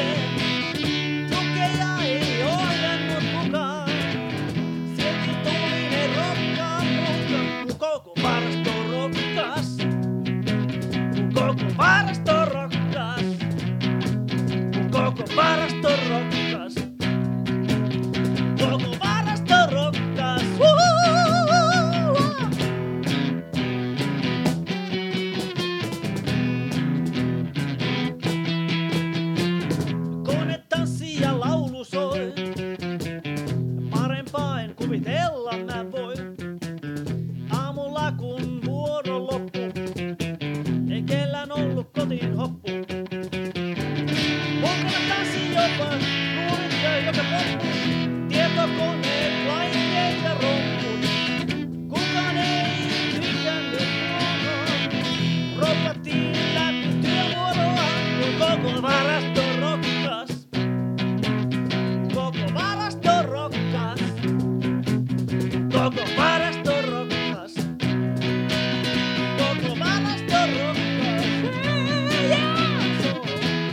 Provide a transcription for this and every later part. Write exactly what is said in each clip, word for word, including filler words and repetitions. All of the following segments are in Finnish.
laitteen. Trukkeja ei ohjannut mukaan. Silti tuli ne rokkaan mukaan. Kun koko varasto rokkas. Kun koko varasto rokkas. Kun koko varasto rokkas. Koko varasto rokkas. Kone tanssii ja laulu soi. Parempaa en kuvitella mä voi. Aamulla kun vuoro loppu, ei kellään ollut kotiin hoppu. Ulkona tanssi jopa, nuoret käy joka poppu. Tietokoneet, laitteet ja romput. Kukaan ei tykännyt huonoa. Roppattiin läpi työvuoroa, kun koko varasto rokkas. Koko varasto rokkas. Koko varasto rokkas. Koko varasto rokkas. Hei, jakso.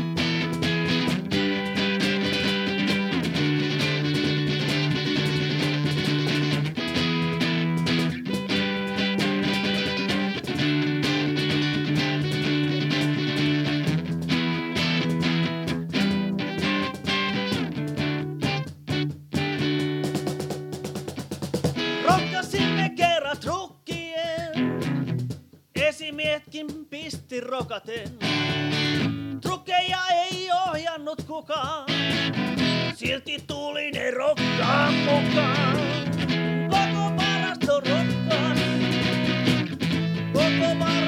Rokkasimme kerran trukkien, esimiehetkin pisti rokaten. Trukkeja ei ohjannut kukaan, silti tuli ne rokkaan mukaan. Koko varasto rokkas, koko varasto